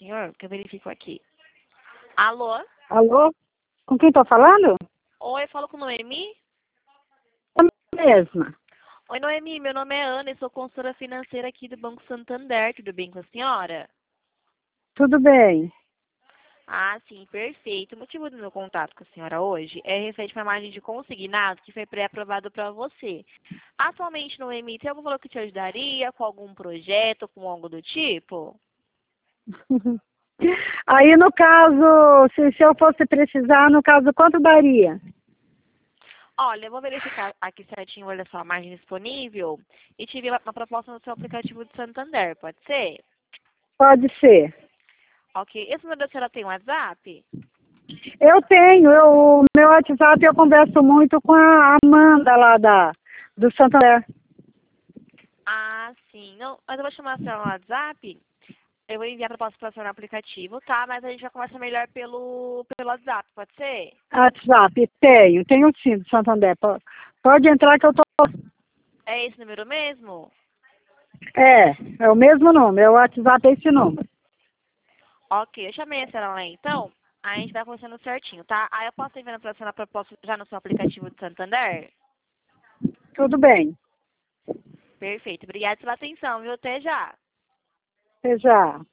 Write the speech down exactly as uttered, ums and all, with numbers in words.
senhor, que eu verifico aqui. Alô? Alô? Com quem tô falando? Oi, eu falo com Noemi? Mesma. Oi, Noemi, meu nome é Ana e sou consultora financeira aqui do Banco Santander. Tudo bem com a senhora? Tudo bem. Ah, sim, perfeito. O motivo do meu contato com a senhora hoje é referente a uma margem de consignado que foi pré-aprovado para você. Atualmente, Noemi, tem algum valor que te ajudaria com algum projeto, com algo do tipo? Aí, no caso, se, se eu fosse precisar, no caso, quanto daria? Olha, eu vou verificar aqui certinho, olha só, a margem disponível e te enviar uma proposta no seu aplicativo de Santander, pode ser? Pode ser. Ok. Esse número da senhora tem WhatsApp? Eu tenho, eu, o meu WhatsApp eu converso muito com a Amanda lá da, do Santander. Ah, sim. Não, mas eu vou chamar a senhora no WhatsApp. Eu vou enviar a proposta para a senhora no aplicativo, tá? Mas a gente já conversa melhor pelo, pelo WhatsApp, pode ser? WhatsApp, tenho, tenho sim do Santander. Po- Pode entrar que eu tô. É esse número mesmo? É, é o mesmo número, é o WhatsApp é esse número. Ok, eu chamei a senhora lá então. Aí a gente vai conversando certinho, tá? Aí eu posso enviar para a senhora a proposta já no seu aplicativo de Santander? Tudo bem. Perfeito. Obrigada pela atenção, viu? Até já. Até já.